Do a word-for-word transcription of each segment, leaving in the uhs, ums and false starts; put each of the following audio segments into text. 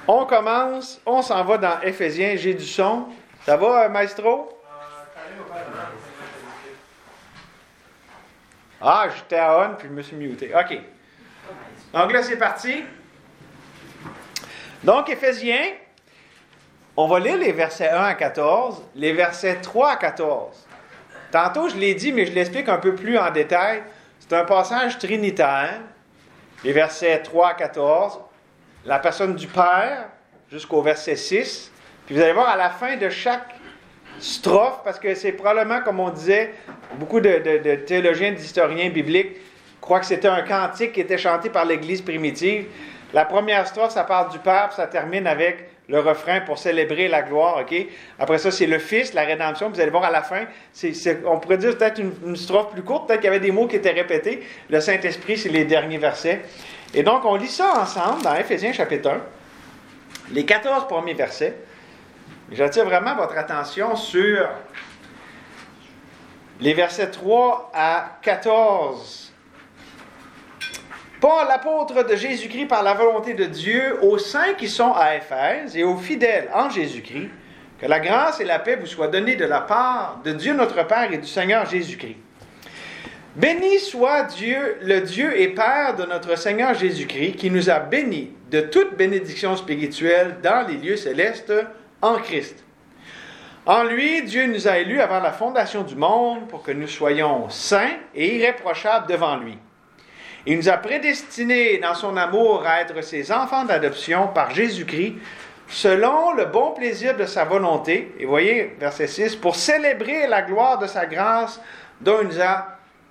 On commence, on s'en va dans Éphésiens. J'ai du son. Ça va, maestro? Ah, j'étais à on, puis je me suis muté. OK. Donc là, c'est parti. Donc, Éphésiens, on va lire les versets un à quatorze, les versets trois à quatorze. Tantôt, je l'ai dit, mais je l'explique un peu plus en détail. C'est un passage trinitaire. Les versets trois à quatorze, la personne du Père, jusqu'au verset six. Puis vous allez voir à la fin de chaque strophe, parce que c'est probablement, comme on disait, beaucoup de, de, de théologiens, d'historiens bibliques croient que c'était un cantique qui était chanté par l'Église primitive. La première strophe, ça parle du Père, puis ça termine avec le refrain pour célébrer la gloire, OK? Après ça, c'est le Fils, la rédemption. Vous allez voir à la fin, c'est, c'est, on pourrait dire peut-être une, une strophe plus courte, peut-être qu'il y avait des mots qui étaient répétés. Le Saint-Esprit, c'est les derniers versets. Et donc, on lit ça ensemble dans Éphésiens chapitre un, les quatorze premiers versets. J'attire vraiment votre attention sur les versets trois à quatorze. Paul, l'apôtre de Jésus-Christ par la volonté de Dieu, aux saints qui sont à Éphèse et aux fidèles en Jésus-Christ, que la grâce et la paix vous soient données de la part de Dieu notre Père et du Seigneur Jésus-Christ. Béni soit Dieu, le Dieu et Père de notre Seigneur Jésus-Christ, qui nous a bénis de toute bénédiction spirituelle dans les lieux célestes en Christ. En lui, Dieu nous a élus avant la fondation du monde pour que nous soyons saints et irréprochables devant lui. Il nous a prédestinés dans son amour à être ses enfants d'adoption par Jésus-Christ, selon le bon plaisir de sa volonté. Et voyez, verset six, pour célébrer la gloire de sa grâce dont il nous a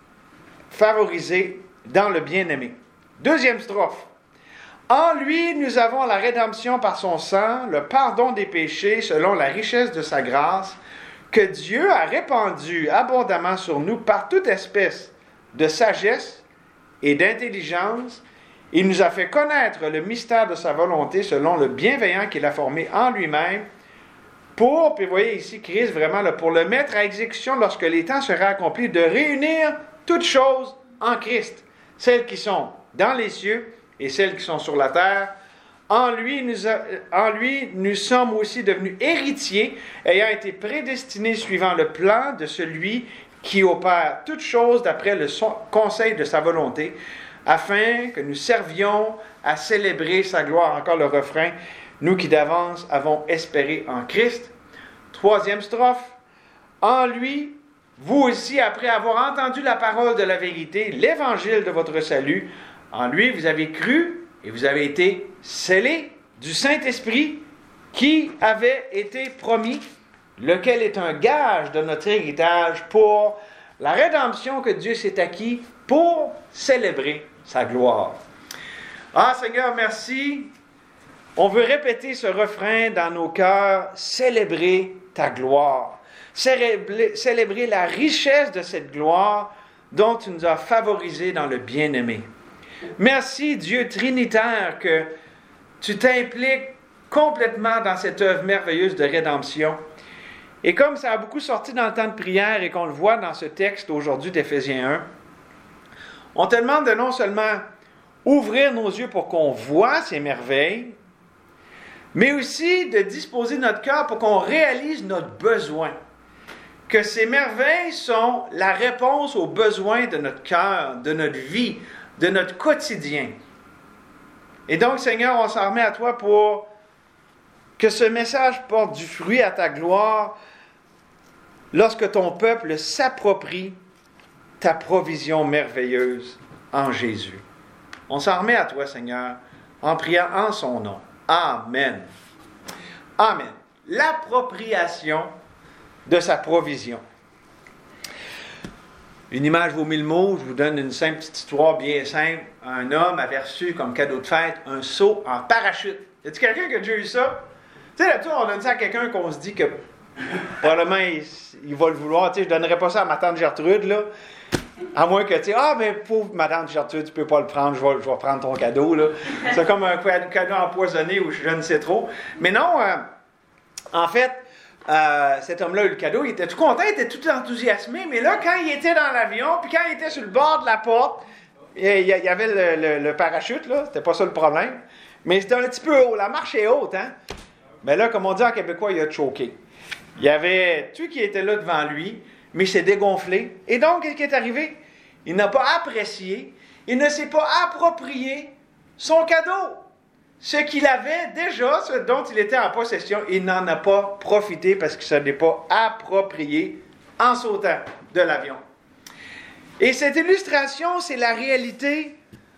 favorisés dans le bien-aimé. Deuxième strophe. En lui, nous avons la rédemption par son sang, le pardon des péchés selon la richesse de sa grâce, que Dieu a répandu abondamment sur nous par toute espèce de sagesse et d'intelligence. Il nous a fait connaître le mystère de sa volonté selon le bienveillant qu'il a formé en lui-même pour, puis vous voyez ici Christ vraiment, là, pour le mettre à exécution lorsque les temps seraient accomplis, de réunir toutes choses en Christ, celles qui sont dans les cieux et celles qui sont sur la terre. En lui, nous a, en lui, nous sommes aussi devenus héritiers, ayant été prédestinés suivant le plan de celui qui opère toutes choses d'après le son, conseil de sa volonté, afin que nous servions à célébrer sa gloire. Encore le refrain, nous qui d'avance avons espéré en Christ. Troisième strophe. En lui, vous aussi, après avoir entendu la parole de la vérité, l'évangile de votre salut, en lui, vous avez cru et vous avez été scellés du Saint-Esprit qui avait été promis, lequel est un gage de notre héritage pour la rédemption que Dieu s'est acquis pour célébrer sa gloire. Ah Seigneur, merci. On veut répéter ce refrain dans nos cœurs, célébrer ta gloire, célébrer, célébrer la richesse de cette gloire dont tu nous as favorisés dans le bien-aimé. Merci Dieu Trinitaire que tu t'impliques complètement dans cette œuvre merveilleuse de rédemption. Et comme ça a beaucoup sorti dans le temps de prière et qu'on le voit dans ce texte aujourd'hui d'Éphésiens un, on te demande de non seulement ouvrir nos yeux pour qu'on voit ces merveilles, mais aussi de disposer notre cœur pour qu'on réalise notre besoin. Que ces merveilles sont la réponse aux besoins de notre cœur, de notre vie, de notre quotidien. Et donc, Seigneur, on s'en remet à toi pour que ce message porte du fruit à ta gloire lorsque ton peuple s'approprie ta provision merveilleuse en Jésus. On s'en remet à toi, Seigneur, en priant en son nom. Amen. Amen. L'appropriation de sa provision. Une image vaut mille mots. Je vous donne une simple petite histoire bien simple. Un homme avait reçu comme cadeau de fête un saut en parachute. Y a-t-il quelqu'un qui a déjà eu ça? Tu sais, là-dessus, on donne ça à quelqu'un qu'on se dit que probablement il, il va le vouloir. Tu sais, je ne donnerais pas ça à ma tante Gertrude, là. À moins que, tu sais, ah, mais pauvre ma tante Gertrude, tu peux pas le prendre, je vais, je vais prendre ton cadeau, là. C'est comme un cadeau empoisonné ou je ne sais trop. Mais non, euh, en fait, euh, cet homme-là a eu le cadeau, il était tout content, il était tout enthousiasmé, mais là, quand il était dans l'avion, puis quand il était sur le bord de la porte, il y avait le, le, le parachute, là, c'était pas ça le problème. Mais c'était un petit peu haut. La marche est haute, hein? Mais là, comme on dit en québécois, il a choqué. Il y avait tout qui était là devant lui, mais il s'est dégonflé. Et donc, qu'est-ce qui est arrivé? Il n'a pas apprécié, il ne s'est pas approprié son cadeau. Ce qu'il avait déjà, ce dont il était en possession, il n'en a pas profité parce qu'il ne se l'est pas approprié en sautant de l'avion. Et cette illustration, c'est la réalité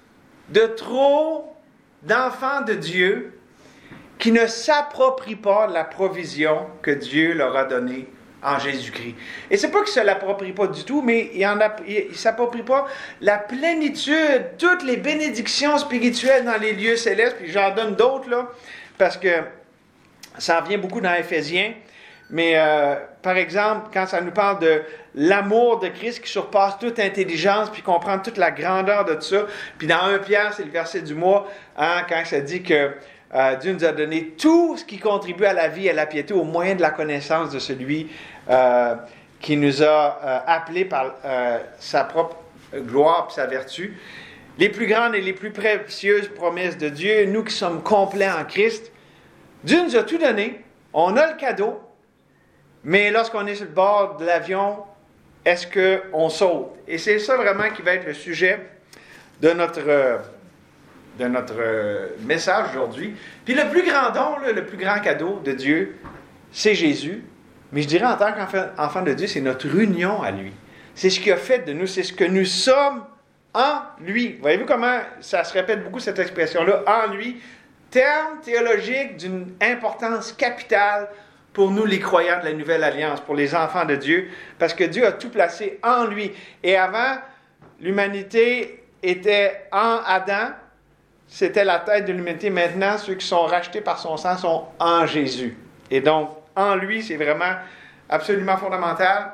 de trop d'enfants de Dieu qui ne s'approprient pas la provision que Dieu leur a donnée en Jésus-Christ. Et c'est pas qu'ils ne se l'approprient pas du tout, mais ils ne s'approprient pas la plénitude, toutes les bénédictions spirituelles dans les lieux célestes, puis j'en donne d'autres, là, parce que ça en vient beaucoup dans Éphésiens. Mais, euh, par exemple, quand ça nous parle de l'amour de Christ qui surpasse toute intelligence, puis comprendre toute la grandeur de tout ça, puis dans un Pierre, c'est le verset du mois, hein, quand ça dit que Euh, Dieu nous a donné tout ce qui contribue à la vie et à la piété au moyen de la connaissance de celui euh, qui nous a euh, appelés par euh, sa propre gloire et sa vertu. Les plus grandes et les plus précieuses promesses de Dieu, nous qui sommes complets en Christ, Dieu nous a tout donné, on a le cadeau, mais lorsqu'on est sur le bord de l'avion, est-ce qu'on saute? Et c'est ça vraiment qui va être le sujet de notre... Euh, de notre euh, message aujourd'hui. Puis le plus grand don, là, le plus grand cadeau de Dieu, c'est Jésus. Mais je dirais en tant qu'enfant de Dieu, c'est notre union à lui. C'est ce qu'il a fait de nous, c'est ce que nous sommes en lui. Voyez-vous comment ça se répète beaucoup cette expression-là, en lui, terme théologique d'une importance capitale pour nous les croyants de la Nouvelle Alliance, pour les enfants de Dieu, parce que Dieu a tout placé en lui. Et avant, l'humanité était en Adam, c'était la tête de l'humanité. Maintenant, ceux qui sont rachetés par son sang sont en Jésus. Et donc, en lui, c'est vraiment absolument fondamental.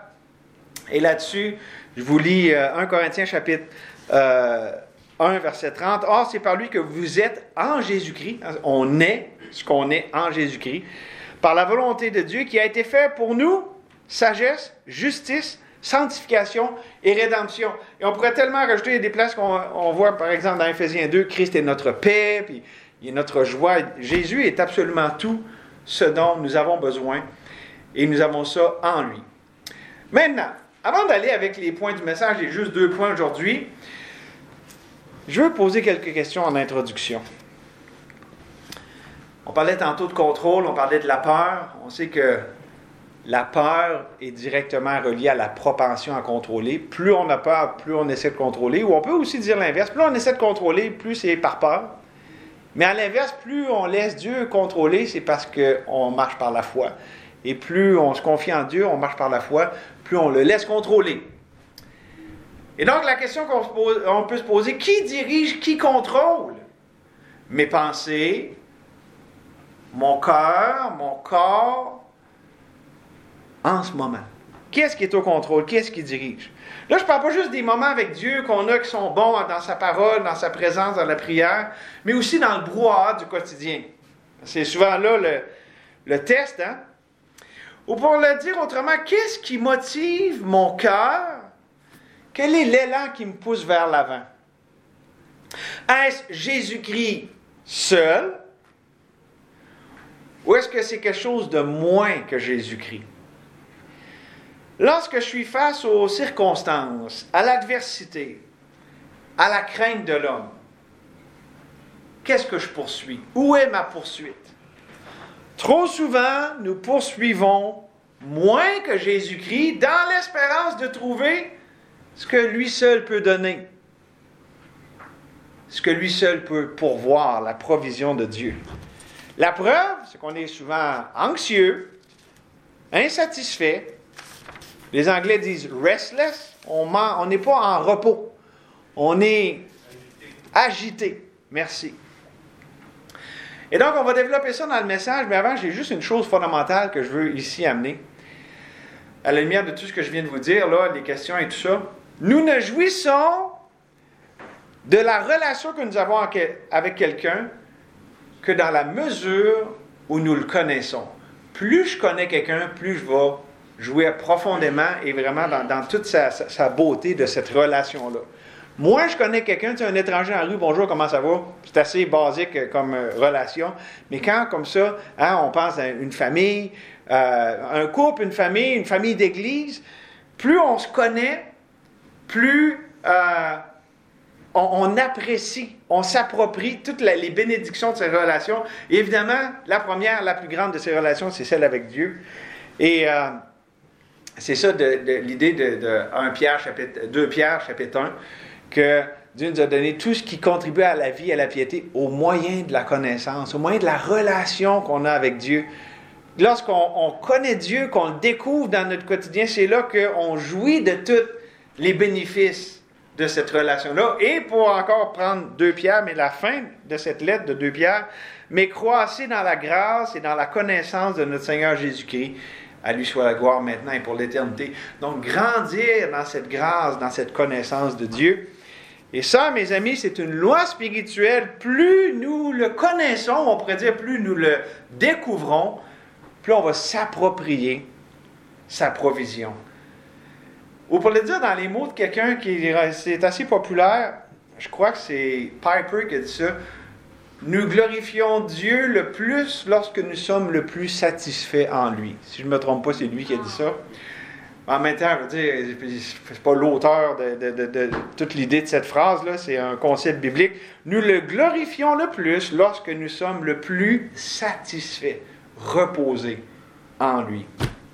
Et là-dessus, je vous lis euh, premier Corinthiens chapitre euh, un, verset trente. « Or, c'est par lui que vous êtes en Jésus-Christ. » On est ce qu'on est en Jésus-Christ. « Par la volonté de Dieu qui a été fait pour nous, sagesse, justice, sanctification et rédemption. » Et on pourrait tellement rajouter des places qu'on on voit, par exemple, dans Éphésiens deux, Christ est notre paix, puis il est notre joie. Jésus est absolument tout ce dont nous avons besoin, et nous avons ça en lui. Maintenant, avant d'aller avec les points du message, j'ai juste deux points aujourd'hui, je veux poser quelques questions en introduction. On parlait tantôt de contrôle, on parlait de la peur. On sait que la peur est directement reliée à la propension à contrôler. Plus on a peur, plus on essaie de contrôler. Ou on peut aussi dire l'inverse. Plus on essaie de contrôler, plus c'est par peur. Mais à l'inverse, plus on laisse Dieu contrôler, c'est parce qu'on marche par la foi. Et plus on se confie en Dieu, on marche par la foi, plus on le laisse contrôler. Et donc, la question qu'on se pose, on peut se poser, qui dirige, qui contrôle? Mes pensées, mon cœur, mon corps, en ce moment. Qui est-ce qui est au contrôle? Qui est-ce qui dirige? Là, je ne parle pas juste des moments avec Dieu qu'on a qui sont bons dans sa parole, dans sa présence, dans la prière, mais aussi dans le brouhaha du quotidien. C'est souvent là le, le test, hein? Ou pour le dire autrement, qu'est-ce qui motive mon cœur? Quel est l'élan qui me pousse vers l'avant? Est-ce Jésus-Christ seul? Ou est-ce que c'est quelque chose de moins que Jésus-Christ? Lorsque je suis face aux circonstances, à l'adversité, à la crainte de l'homme, qu'est-ce que je poursuis? Où est ma poursuite? Trop souvent, nous poursuivons moins que Jésus-Christ dans l'espérance de trouver ce que lui seul peut donner, ce que lui seul peut pourvoir, la provision de Dieu. La preuve, c'est qu'on est souvent anxieux, insatisfait. Les Anglais disent « restless ». On n'est pas en repos. On est agité. Merci. Et donc, on va développer ça dans le message, mais avant, j'ai juste une chose fondamentale que je veux ici amener. À la lumière de tout ce que je viens de vous dire, là, les questions et tout ça. Nous ne jouissons de la relation que nous avons avec quelqu'un que dans la mesure où nous le connaissons. Plus je connais quelqu'un, plus je vais jouer profondément et vraiment dans, dans toute sa, sa, sa beauté de cette relation-là. Moi, je connais quelqu'un, tu sais, un étranger en rue, bonjour, comment ça va? C'est assez basique euh, comme euh, relation. Mais quand, comme ça, hein, on pense à une famille, euh, un couple, une famille, une famille d'église, plus on se connaît, plus euh, on, on apprécie, on s'approprie toutes la, les bénédictions de ces relations. Et évidemment, la première, la plus grande de ces relations, c'est celle avec Dieu. Et euh, c'est ça de, de, l'idée de, de un Pierre, chapitre, deux Pierre, chapitre un, que Dieu nous a donné tout ce qui contribue à la vie et à la piété au moyen de la connaissance, au moyen de la relation qu'on a avec Dieu. Lorsqu'on on connaît Dieu, qu'on le découvre dans notre quotidien, c'est là qu'on jouit de tous les bénéfices de cette relation-là. Et pour encore prendre deux Pierre, mais la fin de cette lettre de deux Pierre, mais croissez dans la grâce et dans la connaissance de notre Seigneur Jésus-Christ. À lui soit la gloire maintenant et pour l'éternité. Donc, grandir dans cette grâce, dans cette connaissance de Dieu. Et ça, mes amis, c'est une loi spirituelle. Plus nous le connaissons, on pourrait dire, plus nous le découvrons, plus on va s'approprier sa provision. Ou pour le dire dans les mots de quelqu'un qui est assez populaire, je crois que c'est Piper qui a dit ça, nous glorifions Dieu le plus lorsque nous sommes le plus satisfaits en lui. Si je ne me trompe pas, c'est lui qui a dit ça. En même temps, je veux dire, c'est pas l'auteur de, de, de, de toute l'idée de cette phrase-là, c'est un concept biblique. Nous le glorifions le plus lorsque nous sommes le plus satisfaits, reposés en lui.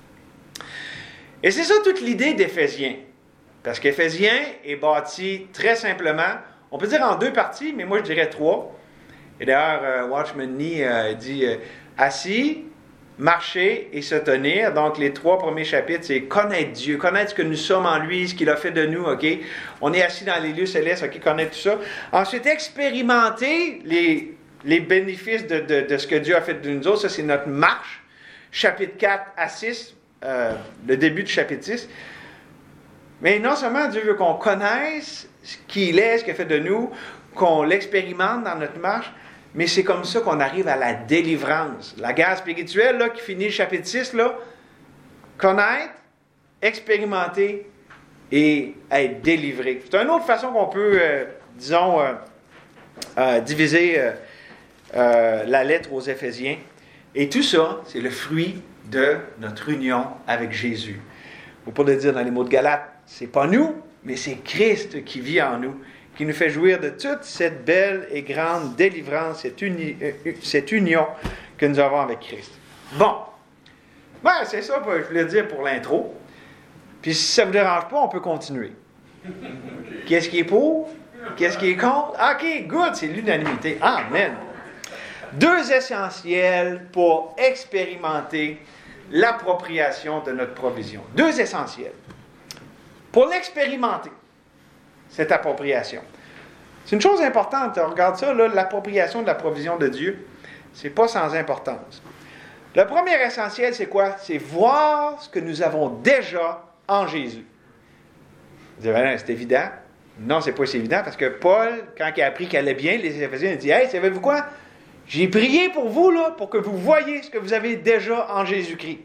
Et c'est ça toute l'idée d'Éphésiens. Parce qu'Éphésiens est bâti très simplement, on peut dire en deux parties, mais moi je dirais trois. Et d'ailleurs, euh, Watchman Nee euh, dit euh, assis, marcher et se tenir. Donc, les trois premiers chapitres, c'est connaître Dieu, connaître ce que nous sommes en lui, ce qu'il a fait de nous, OK? On est assis dans les lieux célestes, OK? Connaître tout ça. Ensuite, expérimenter les, les bénéfices de, de, de ce que Dieu a fait de nous autres. Ça, c'est notre marche. Chapitre quatre à six, euh, le début du chapitre six. Mais non seulement Dieu veut qu'on connaisse ce qu'il est, ce qu'il a fait de nous, qu'on l'expérimente dans notre marche, mais c'est comme ça qu'on arrive à la délivrance. La guerre spirituelle, là, qui finit le chapitre six, là, connaître, expérimenter et être délivré. C'est une autre façon qu'on peut, euh, disons, euh, euh, diviser euh, euh, la lettre aux Éphésiens. Et tout ça, c'est le fruit de notre union avec Jésus. Ou pour le dire dans les mots de Galates, c'est pas nous, mais c'est Christ qui vit en nous, qui nous fait jouir de toute cette belle et grande délivrance, cette, uni, euh, cette union que nous avons avec Christ. Bon, ben, c'est ça que je voulais dire pour l'intro. Puis si ça ne vous dérange pas, on peut continuer. Qu'est-ce qui est pour? Qu'est-ce qui est contre? OK, good, c'est l'unanimité. Amen. Deux essentiels pour expérimenter l'appropriation de notre provision. Deux essentiels. Pour l'expérimenter, cette appropriation. C'est une chose importante. On regarde ça, là, l'appropriation de la provision de Dieu. C'est pas sans importance. Le premier essentiel, c'est quoi? C'est voir ce que nous avons déjà en Jésus. Vous dites, ben, c'est évident. Non, c'est pas si évident, parce que Paul, quand il a appris qu'elle allait bien, les Éphésiens, il dit, hey, savez-vous quoi? J'ai prié pour vous, là, pour que vous voyiez ce que vous avez déjà en Jésus-Christ.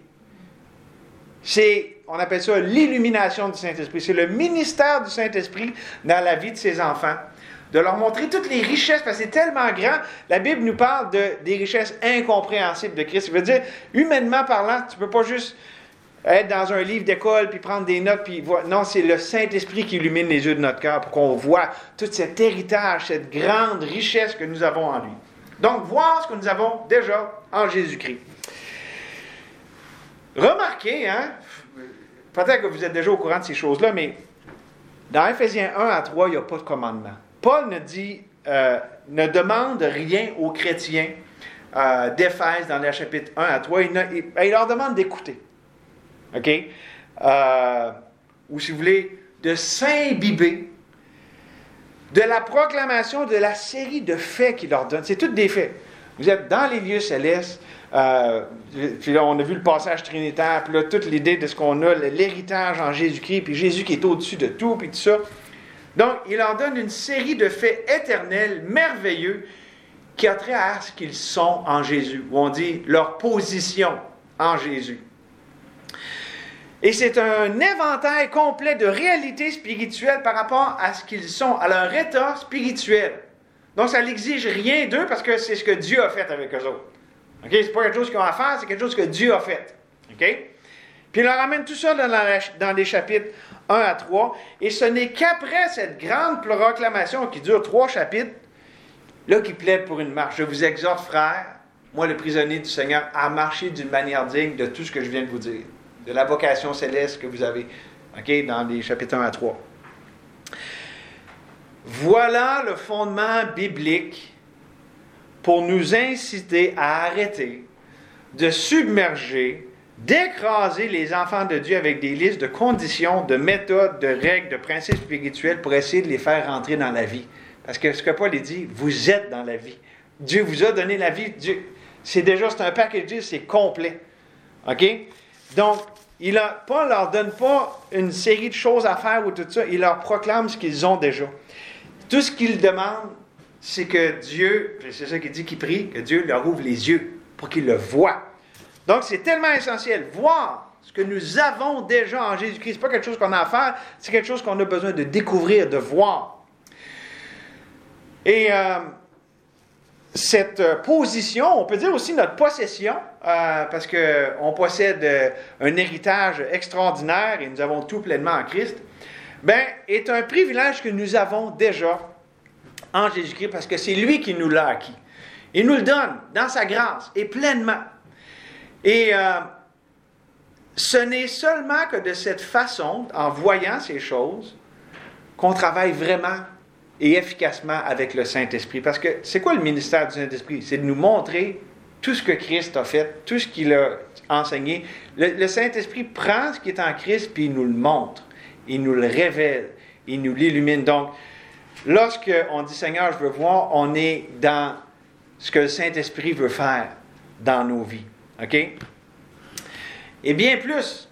C'est, on appelle ça l'illumination du Saint-Esprit. C'est le ministère du Saint-Esprit dans la vie de ses enfants. De leur montrer toutes les richesses, parce que c'est tellement grand. La Bible nous parle de, des richesses incompréhensibles de Christ. Ça veut dire, humainement parlant, tu ne peux pas juste être dans un livre d'école, puis prendre des notes, puis voir. Non, c'est le Saint-Esprit qui illumine les yeux de notre cœur pour qu'on voit tout cet héritage, cette grande richesse que nous avons en lui. Donc, voir ce que nous avons déjà en Jésus-Christ. Remarquez, hein, peut-être que vous êtes déjà au courant de ces choses-là, mais dans Éphésiens un à trois, il n'y a pas de commandement. Paul ne dit, euh, ne demande rien aux chrétiens euh, d'Éphèse dans les chapitres un à trois. Il, ne, il, il leur demande d'écouter. OK? Euh, ou si vous voulez, de s'imbiber de la proclamation de la série de faits qu'il leur donne. C'est tous des faits. Vous êtes dans les lieux célestes. Euh, puis là, on a vu le passage trinitaire. Puis là, toute l'idée de ce qu'on a, l'héritage en Jésus-Christ. Puis Jésus qui est au-dessus de tout. Puis tout ça. Donc, il leur donne une série de faits éternels, merveilleux, qui a trait à ce qu'ils sont en Jésus. Où on dit leur position en Jésus. Et c'est un éventail complet de réalités spirituelles par rapport à ce qu'ils sont, à leur état spirituel. Donc, ça n'exige rien d'eux parce que c'est ce que Dieu a fait avec eux autres. OK? C'est pas quelque chose qu'ils ont à faire, c'est quelque chose que Dieu a fait. OK? Puis il leur amène tout ça dans, la, dans les chapitres un à trois. Et ce n'est qu'après cette grande proclamation qui dure trois chapitres, là, qu'il plaide pour une marche. Je vous exhorte, frères, moi le prisonnier du Seigneur, à marcher d'une manière digne de tout ce que je viens de vous dire, de la vocation céleste que vous avez, OK, dans les chapitres un à trois. Voilà le fondement biblique pour nous inciter à arrêter de submerger, d'écraser les enfants de Dieu avec des listes de conditions, de méthodes, de règles, de principes spirituels pour essayer de les faire rentrer dans la vie. Parce que ce que Paul dit, vous êtes dans la vie. Dieu vous a donné la vie. Dieu, c'est déjà, c'est un package, c'est complet. OK? Donc, il a, Paul ne leur donne pas une série de choses à faire ou tout ça. Il leur proclame ce qu'ils ont déjà. Tout ce qu'il demande, c'est que Dieu, c'est ça qu'il dit qu'il prie, que Dieu leur ouvre les yeux pour qu'ils le voient. Donc, c'est tellement essentiel. Voir ce que nous avons déjà en Jésus-Christ. Ce n'est pas quelque chose qu'on a à faire, c'est quelque chose qu'on a besoin de découvrir, de voir. Et euh, cette euh, position, on peut dire aussi notre possession, euh, parce qu'on possède euh, un héritage extraordinaire et nous avons tout pleinement en Christ, ben, est un privilège que nous avons déjà en Jésus-Christ parce que c'est lui qui nous l'a acquis. Il nous le donne dans sa grâce et pleinement. Et euh, ce n'est seulement que de cette façon, en voyant ces choses, qu'on travaille vraiment et efficacement avec le Saint-Esprit. Parce que c'est quoi le ministère du Saint-Esprit? C'est de nous montrer tout ce que Christ a fait, tout ce qu'il a enseigné. Le, le Saint-Esprit prend ce qui est en Christ puis il nous le montre. Il nous le révèle. Il nous l'illumine. Donc, lorsque on dit « Seigneur, je veux voir », on est dans ce que le Saint-Esprit veut faire dans nos vies. OK? Et bien plus,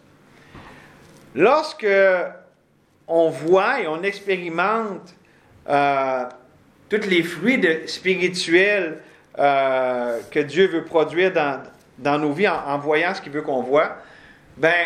lorsque on voit et on expérimente euh, tous les fruits de, spirituels euh, que Dieu veut produire dans, dans nos vies en, en voyant ce qu'il veut qu'on voit, ben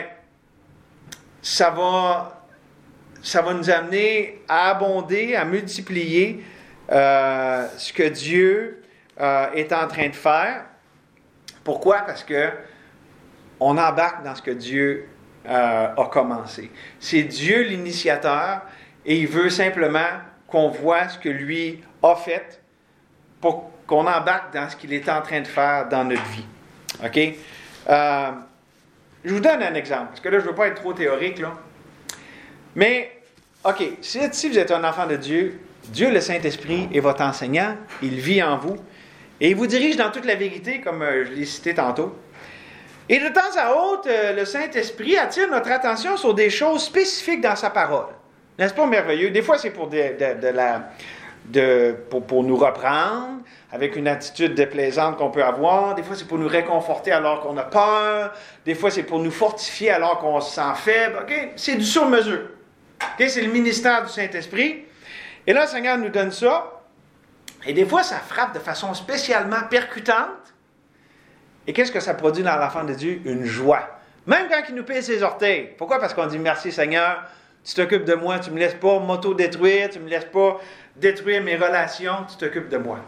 ça va, ça va nous amener à abonder, à multiplier euh, ce que Dieu euh, est en train de faire. Pourquoi? Parce que on embarque dans ce que Dieu euh, a commencé. C'est Dieu l'initiateur et il veut simplement qu'on voit ce que lui a fait pour qu'on embarque dans ce qu'il est en train de faire dans notre vie. OK? Euh, je vous donne un exemple, parce que là, je ne veux pas être trop théorique, là. Mais, OK, si, si vous êtes un enfant de Dieu, Dieu, le Saint-Esprit, est votre enseignant, il vit en vous, et il vous dirige dans toute la vérité, comme euh, je l'ai cité tantôt. Et de temps à autre, euh, le Saint-Esprit attire notre attention sur des choses spécifiques dans sa parole. N'est-ce pas merveilleux? Des fois, c'est pour, de, de, de la, de, pour, pour nous reprendre, avec une attitude déplaisante qu'on peut avoir. Des fois, c'est pour nous réconforter alors qu'on a peur. Des fois, c'est pour nous fortifier alors qu'on se sent faible. Okay? C'est du sur-mesure. Okay? C'est le ministère du Saint-Esprit. Et là, le Seigneur nous donne ça. Et des fois, ça frappe de façon spécialement percutante. Et qu'est-ce que ça produit dans l'enfant de Dieu? Une joie. Même quand il nous pèse ses orteils. Pourquoi? Parce qu'on dit « Merci Seigneur, tu t'occupes de moi, tu ne me laisses pas m'auto-détruire, tu ne me laisses pas détruire mes relations, tu t'occupes de moi. »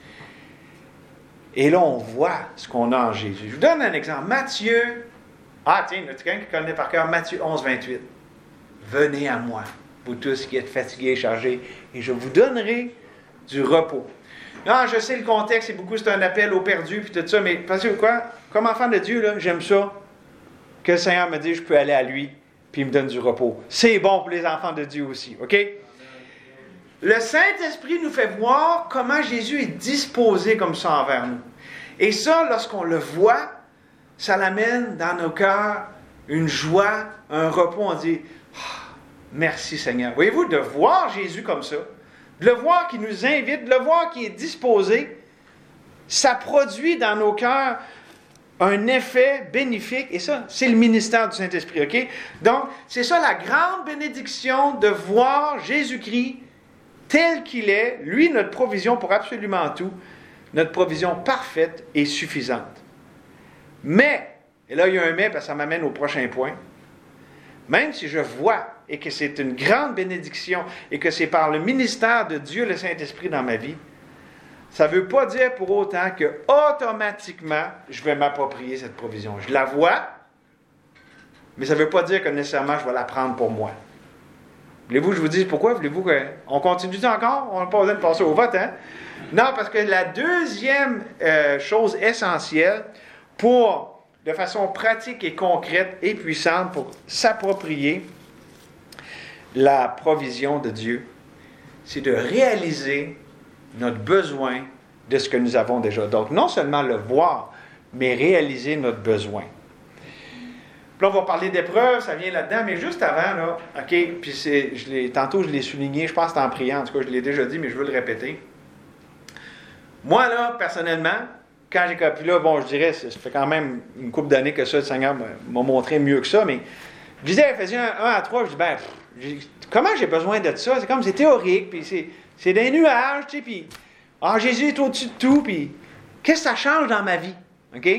Et là, on voit ce qu'on a en Jésus. Je vous donne un exemple. Matthieu, ah tiens, il y a quelqu'un qui connaît par cœur Matthieu onze, vingt-huit. « Venez à moi, vous tous qui êtes fatigués et chargés, et je vous donnerai du repos. » Non, je sais le contexte, et beaucoup c'est un appel au perdu, puis tout ça, mais pensez-vous quoi? Comme enfant de Dieu, là, j'aime ça, que le Seigneur me dise je peux aller à lui, puis il me donne du repos. C'est bon pour les enfants de Dieu aussi, OK? Le Saint-Esprit nous fait voir comment Jésus est disposé comme ça envers nous. Et ça, lorsqu'on le voit, ça l'amène dans nos cœurs une joie, un repos. On dit oh, « Merci Seigneur ». Voyez-vous, de voir Jésus comme ça, de le voir qui nous invite, de le voir qui est disposé, ça produit dans nos cœurs un effet bénéfique. Et ça, c'est le ministère du Saint-Esprit, OK? Donc, c'est ça la grande bénédiction de voir Jésus-Christ tel qu'il est, lui, notre provision pour absolument tout, notre provision parfaite et suffisante. Mais, et là, il y a un mais, parce que ça m'amène au prochain point, même si je vois et que c'est une grande bénédiction et que c'est par le ministère de Dieu, le Saint-Esprit dans ma vie, ça ne veut pas dire pour autant que automatiquement je vais m'approprier cette provision. Je la vois, mais ça ne veut pas dire que nécessairement je vais la prendre pour moi. Voulez-vous que je vous dise pourquoi? Voulez-vous qu'on continue encore? On n'a pas besoin de passer au vote, hein? Non, parce que la deuxième euh, chose essentielle pour, de façon pratique et concrète et puissante, pour s'approprier la provision de Dieu, c'est de réaliser notre besoin de ce que nous avons déjà. Donc, non seulement le voir, mais réaliser notre besoin. Puis là, on va parler d'épreuves, ça vient là-dedans, mais juste avant, là, OK, puis c'est, je l'ai, tantôt, je l'ai souligné, je pense que c'était en priant, en tout cas, je l'ai déjà dit, mais je veux le répéter. Moi, là, personnellement, quand j'ai puis là, bon, je dirais, ça fait quand même une couple d'années que ça, le Seigneur m'a, m'a montré mieux que ça, mais je disais à Éphésiens un à trois, je dis, ben, pff, j'ai, comment j'ai besoin de ça? C'est comme, c'est théorique, puis c'est, c'est des nuages, tu sais, puis, ah, Jésus est au-dessus de tout, puis, qu'est-ce que ça change dans ma vie? OK?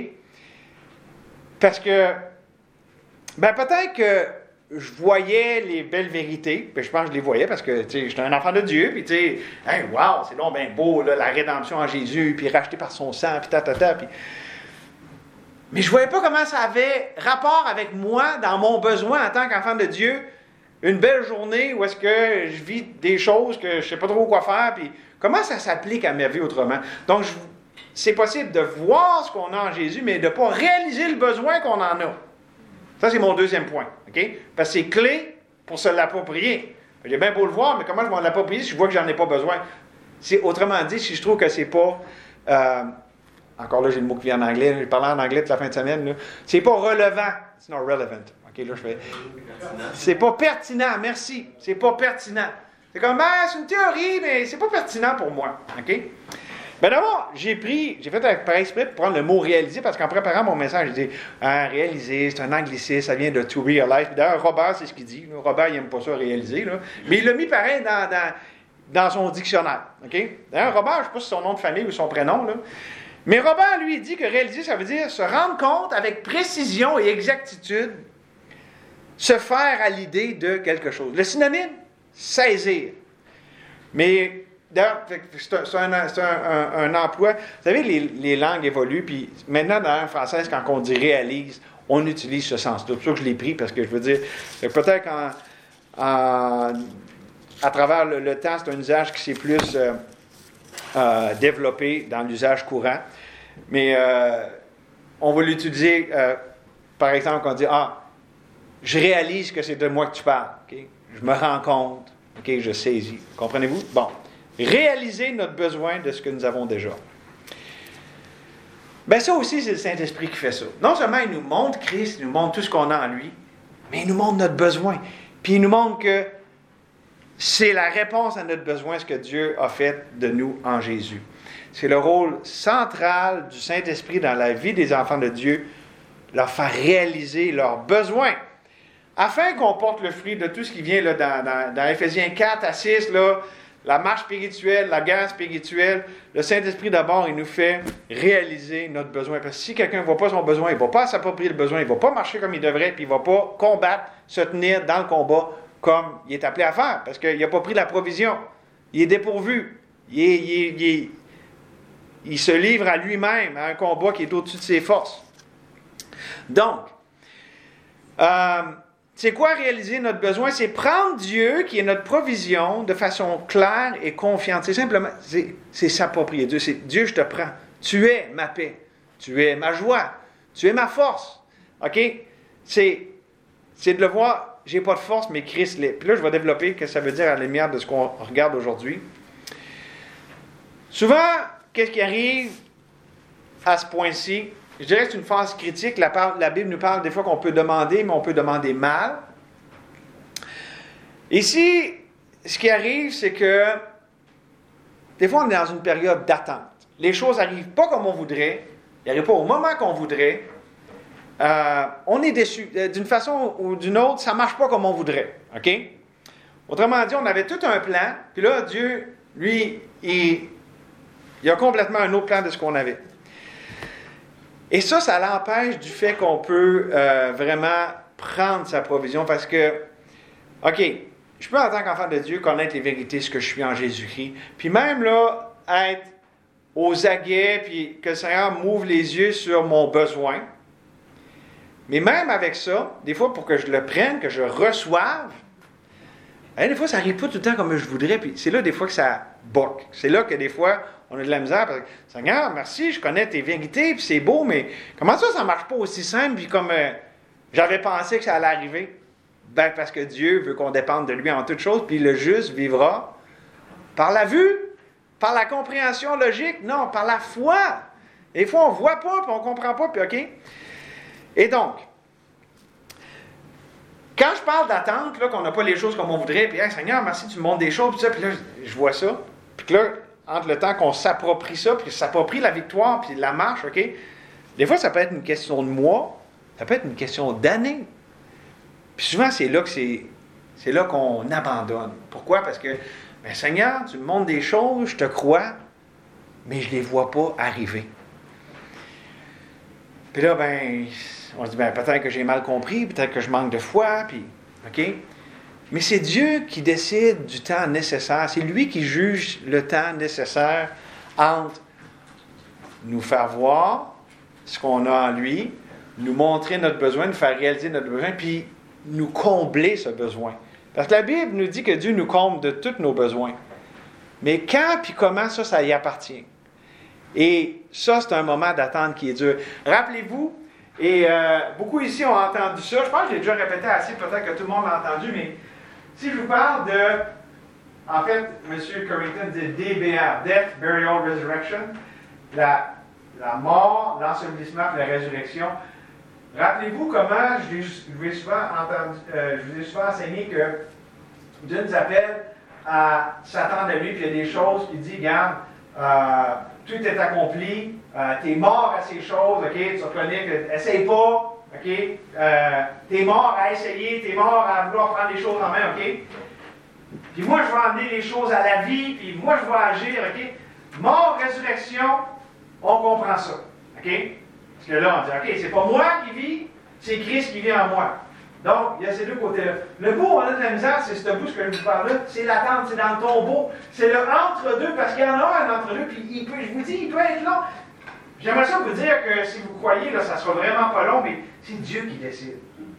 Parce que, ben, peut-être que je voyais les belles vérités, puis je pense que je les voyais parce que, tu sais, j'étais un enfant de Dieu, puis, tu sais, hey, wow, c'est donc bien beau, là, la rédemption en Jésus, puis racheté par son sang, puis ta, ta, ta, puis... Mais je ne voyais pas comment ça avait rapport avec moi dans mon besoin en tant qu'enfant de Dieu. Une belle journée où est-ce que je vis des choses que je ne sais pas trop quoi faire, puis comment ça s'applique à ma vie autrement. Donc, je, c'est possible de voir ce qu'on a en Jésus, mais de ne pas réaliser le besoin qu'on en a. Ça, c'est mon deuxième point. OK? Parce que c'est clé pour se l'approprier. J'ai bien beau le voir, mais comment je vais l'approprier si je vois que j'en ai pas besoin? C'est, autrement dit, si je trouve que c'est pas... Euh, encore là, j'ai le mot qui vient en anglais. J'ai parlé en anglais toute la fin de semaine. Là. C'est pas relevant. It's not relevant. OK, là, je fais... C'est pas pertinent. Merci. C'est pas pertinent. C'est comme, ben, c'est une théorie, mais c'est pas pertinent pour moi. OK? Ben d'abord, j'ai pris, j'ai fait par exprès pour prendre le mot réaliser, parce qu'en préparant mon message, j'ai dit, ah, réaliser, c'est un anglicisme, ça vient de to realize. Puis d'ailleurs, Robert, c'est ce qu'il dit. Robert, il n'aime pas ça, réaliser. Là. Mais il l'a mis pareil dans, dans, dans son dictionnaire. OK? D'ailleurs, Robert, je ne sais pas si c'est son nom de famille ou son prénom, là. Mais Robert, lui, il dit que réaliser, ça veut dire se rendre compte avec précision et exactitude, se faire à l'idée de quelque chose. Le synonyme, saisir. Mais... D'ailleurs, c'est un, c'est un, c'est un, un, un emploi. Vous savez, les, les langues évoluent, puis maintenant, dans la française, quand on dit réalise, on utilise ce sens-là. C'est pour ça que je l'ai pris, parce que je veux dire, peut-être qu'en en, à travers le, le temps, c'est un usage qui s'est plus euh, euh, développé dans l'usage courant. Mais euh, on va l'utiliser, euh, par exemple, quand on dit « Ah, je réalise que c'est de moi que tu parles. Okay? Je me rends compte. Okay? Je saisis. » Comprenez-vous? Bon. Réaliser notre besoin de ce que nous avons déjà. Bien, ça aussi, c'est le Saint-Esprit qui fait ça. Non seulement il nous montre Christ, il nous montre tout ce qu'on a en lui, mais il nous montre notre besoin. Puis il nous montre que c'est la réponse à notre besoin, ce que Dieu a fait de nous en Jésus. C'est le rôle central du Saint-Esprit dans la vie des enfants de Dieu, leur faire réaliser leurs besoins, afin qu'on porte le fruit de tout ce qui vient là, dans, dans, dans Éphésiens quatre à six, là, la marche spirituelle, la guerre spirituelle, le Saint-Esprit d'abord, il nous fait réaliser notre besoin. Parce que si quelqu'un ne voit pas son besoin, il ne va pas s'approprier le besoin, il ne va pas marcher comme il devrait, puis il ne va pas combattre, se tenir dans le combat comme il est appelé à faire, parce qu'il n'a pas pris la provision. Il est dépourvu. Il, est, il, est, il, est, il se livre à lui-même, à un combat qui est au-dessus de ses forces. Donc, euh, c'est quoi réaliser notre besoin? C'est prendre Dieu, qui est notre provision, de façon claire et confiante. C'est simplement, c'est, c'est s'approprier Dieu. C'est Dieu, je te prends. Tu es ma paix. Tu es ma joie. Tu es ma force. OK? C'est, c'est de le voir, j'ai pas de force, mais Christ l'est. Puis là, je vais développer ce que ça veut dire à la lumière de ce qu'on regarde aujourd'hui. Souvent, qu'est-ce qui arrive à ce point-ci? Je dirais que c'est une phase critique. La, la Bible nous parle des fois qu'on peut demander, mais on peut demander mal. Ici, ce qui arrive, c'est que des fois, on est dans une période d'attente. Les choses n'arrivent pas comme on voudrait. Ils n'arrivent pas au moment qu'on voudrait. Euh, on est déçu. D'une façon ou d'une autre, ça ne marche pas comme on voudrait. OK? Autrement dit, on avait tout un plan. Puis là, Dieu, lui, il, il a complètement un autre plan de ce qu'on avait. Et ça, ça l'empêche du fait qu'on peut euh, vraiment prendre sa provision parce que, OK, je peux en tant qu'enfant de Dieu connaître les vérités, ce que je suis en Jésus-Christ, puis même là, être aux aguets, puis que le Seigneur m'ouvre les yeux sur mon besoin. Mais même avec ça, des fois, pour que je le prenne, que je reçoive, hein, des fois, ça n'arrive pas tout le temps comme je voudrais, puis c'est là, des fois, que ça boque. C'est là que, des fois, on a de la misère, parce que, Seigneur, merci, je connais tes vérités, puis c'est beau, mais comment ça, ça ne marche pas aussi simple, puis comme euh, j'avais pensé que ça allait arriver? Ben, parce que Dieu veut qu'on dépende de lui en toutes choses, puis le juste vivra par la vue, par la compréhension logique, non, par la foi. Des fois, on ne voit pas, puis on ne comprend pas, puis OK? Et donc, quand je parle d'attente, là, qu'on n'a pas les choses comme on voudrait, puis hey, Seigneur, merci, tu me montres des choses, puis ça, puis là, je vois ça, puis que là, entre le temps qu'on s'approprie ça, puis qu'on s'approprie la victoire, puis la marche, OK? Des fois, ça peut être une question de mois, ça peut être une question d'années. Puis souvent, c'est là que c'est, c'est là qu'on abandonne. Pourquoi? Parce que, ben, Seigneur, tu me montres des choses, je te crois, mais je ne les vois pas arriver. Puis là, ben, on se dit, ben, peut-être que j'ai mal compris, peut-être que je manque de foi, puis, OK? Mais c'est Dieu qui décide du temps nécessaire. C'est lui qui juge le temps nécessaire entre nous faire voir ce qu'on a en lui, nous montrer notre besoin, nous faire réaliser notre besoin, puis nous combler ce besoin. Parce que la Bible nous dit que Dieu nous comble de tous nos besoins. Mais quand puis comment, ça, ça y appartient. Et ça, c'est un moment d'attente qui est dur. Rappelez-vous, et euh, beaucoup ici ont entendu ça, je pense que je l'ai déjà répété assez, peut-être que tout le monde l'a entendu, mais si je vous parle de, en fait, M. Corrington dit D B R, Death, Burial, Resurrection, la, la mort, l'ensevelissement et la résurrection. Rappelez-vous comment je, je vous ai souvent entendu, euh, je vous ai souvent enseigné que Dieu nous appelle à s'attendre à lui, puis il y a des choses, il dit, regarde, euh, tout est accompli, euh, tu es mort à ces choses, ok, tu reconnais que, essaye pas, ok, euh, tu es mort à essayer, tu es mort à vouloir prendre les choses en main, ok, puis moi je vais emmener les choses à la vie, puis moi je vais agir, ok, mort, résurrection, on comprend ça, ok, parce que là on dit, ok, c'est pas moi qui vis, c'est Christ qui vit en moi. Donc, il y a ces deux côtés-là. Le bout, on a de la misère, c'est ce bout que je vous parle là, c'est l'attente, c'est dans le tombeau. C'est le entre-deux, parce qu'il y en a un entre-deux, puis il peut, je vous dis, il peut être long. J'aimerais ça vous dire que si vous croyez, là, ça sera vraiment pas long, mais c'est Dieu qui décide.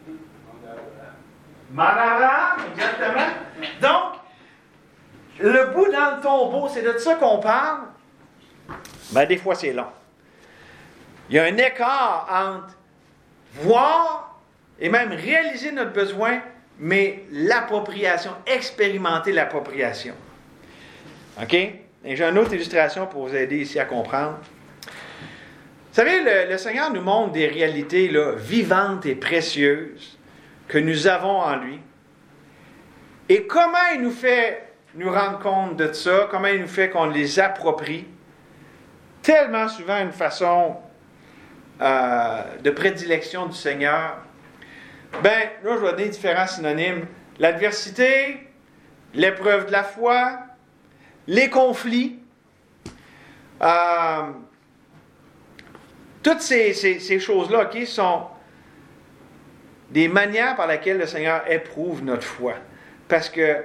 Manara, exactement. Donc, le bout dans le tombeau, c'est de ça qu'on parle. Ben, des fois, c'est long. Il y a un écart entre voir et même réaliser notre besoin, mais l'appropriation, expérimenter l'appropriation. OK? Et j'ai une autre illustration pour vous aider ici à comprendre. Vous savez, le, le Seigneur nous montre des réalités là, vivantes et précieuses que nous avons en lui. Et comment il nous fait nous rendre compte de ça, comment il nous fait qu'on les approprie, tellement souvent une façon euh, de prédilection du Seigneur. Ben, là, je vais donner différents synonymes. L'adversité, l'épreuve de la foi, les conflits, euh, toutes ces, ces, ces choses-là, OK, sont des manières par lesquelles le Seigneur éprouve notre foi. Parce que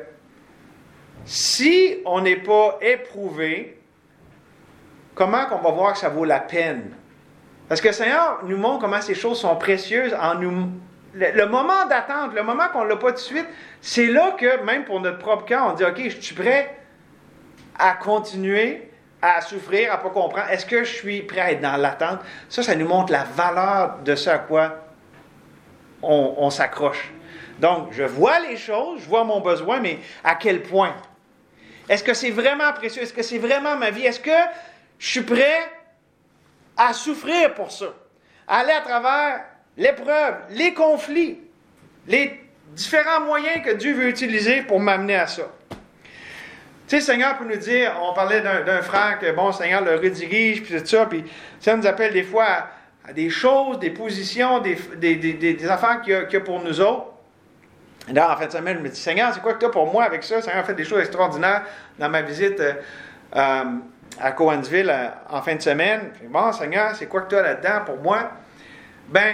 si on n'est pas éprouvé, comment qu'on va voir que ça vaut la peine? Parce que le Seigneur nous montre comment ces choses sont précieuses en nous... Le, le moment d'attente, le moment qu'on ne l'a pas tout de suite, c'est là que, même pour notre propre cœur, on dit, OK, je suis prêt à continuer à souffrir, à ne pas comprendre. Est-ce que je suis prêt à être dans l'attente? Ça, ça nous montre la valeur de ce à quoi on, on s'accroche. Donc, je vois les choses, je vois mon besoin, mais à quel point? Est-ce que c'est vraiment précieux? Est-ce que c'est vraiment ma vie? Est-ce que je suis prêt à souffrir pour ça? À aller à travers l'épreuve, les conflits, les différents moyens que Dieu veut utiliser pour m'amener à ça. Tu sais, le Seigneur peut nous dire, on parlait d'un, d'un frère que, bon, le Seigneur le redirige, puis tout ça, puis ça nous appelle des fois à, à des choses, des positions, des, des, des, des, des affaires qu'il y, a, qu'il y a pour nous autres. Et là, en fin de semaine, je me dis, Seigneur, c'est quoi que tu as pour moi avec ça? Le Seigneur a fait des choses extraordinaires dans ma visite euh, euh, à Cowansville euh, en fin de semaine. Je dis, bon, Seigneur, c'est quoi que tu as là-dedans pour moi? Ben,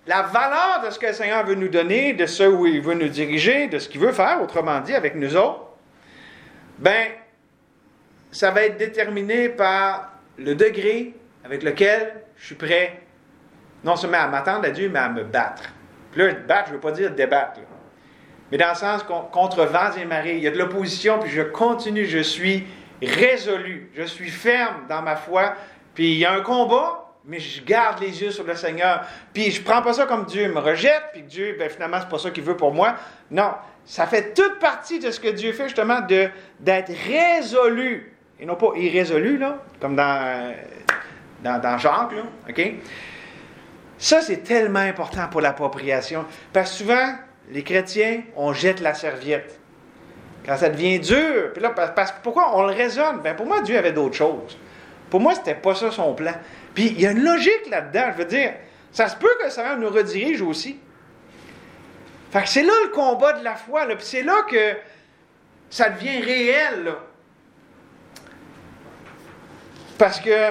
la valeur de ce que le Seigneur veut nous donner, de ce où il veut nous diriger, de ce qu'il veut faire, autrement dit, avec nous autres, ben, ça va être déterminé par le degré avec lequel je suis prêt, non seulement à m'attendre à Dieu, mais à me battre. Puis là, battre, je ne veux pas dire débattre, là. Mais dans le sens contre vents et marées, il y a de l'opposition, puis je continue, je suis résolu, je suis ferme dans ma foi, puis il y a un combat, mais je garde les yeux sur le Seigneur. Puis je ne prends pas ça comme Dieu me rejette, puis que Dieu, ben finalement, c'est pas ça qu'il veut pour moi. Non, ça fait toute partie de ce que Dieu fait, justement, de, d'être résolu, et non pas irrésolu, là, comme dans, dans, dans Jacques, là, OK? Ça, c'est tellement important pour l'appropriation, parce que souvent, les chrétiens, on jette la serviette. Quand ça devient dur, puis là, parce que pourquoi on le raisonne? Ben pour moi, Dieu avait d'autres choses. Pour moi, c'était pas ça son plan. Puis il y a une logique là-dedans, je veux dire, ça se peut que le Seigneur nous redirige aussi. Fait que c'est là le combat de la foi, là, puis c'est là que ça devient réel, là. Parce que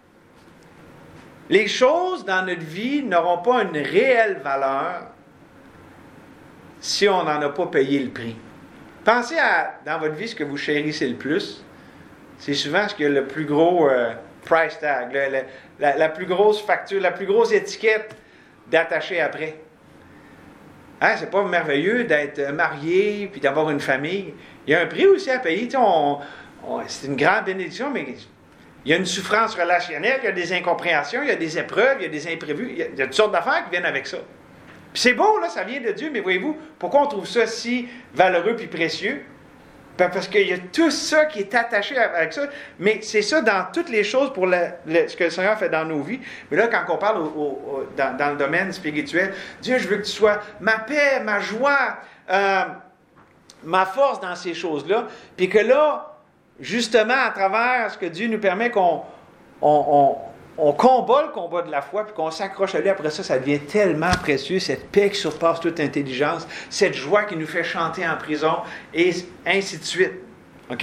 les choses dans notre vie n'auront pas une réelle valeur si on n'en a pas payé le prix. Pensez à, dans votre vie, ce que vous chérissez le plus. C'est souvent ce qui a le plus gros euh, price tag, le, le, la, la plus grosse facture, la plus grosse étiquette d'attacher après. Hein, c'est pas merveilleux d'être marié puis d'avoir une famille. Il y a un prix aussi à payer. Tu sais, on, on, c'est une grande bénédiction, mais il y a une souffrance relationnelle, il y a des incompréhensions, il y a des épreuves, il y a des imprévus. Il y a, il y a toutes sortes d'affaires qui viennent avec ça. Puis c'est beau, là, ça vient de Dieu, mais voyez-vous, pourquoi on trouve ça si valeureux puis précieux? Parce qu'il y a tout ça qui est attaché avec ça. Mais c'est ça dans toutes les choses pour le, le, ce que le Seigneur fait dans nos vies. Mais là, quand on parle au, au, dans, dans le domaine spirituel, Dieu, je veux que tu sois ma paix, ma joie, euh, ma force dans ces choses-là. Puis que là, justement, à travers ce que Dieu nous permet qu'on on, on, on combat le combat de la foi, puis qu'on s'accroche à lui, après ça, ça devient tellement précieux, cette paix qui surpasse toute intelligence, cette joie qui nous fait chanter en prison, et ainsi de suite. OK?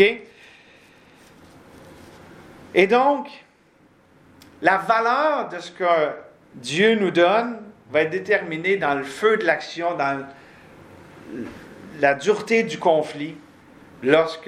Et donc, la valeur de ce que Dieu nous donne va être déterminée dans le feu de l'action, dans la dureté du conflit, lorsque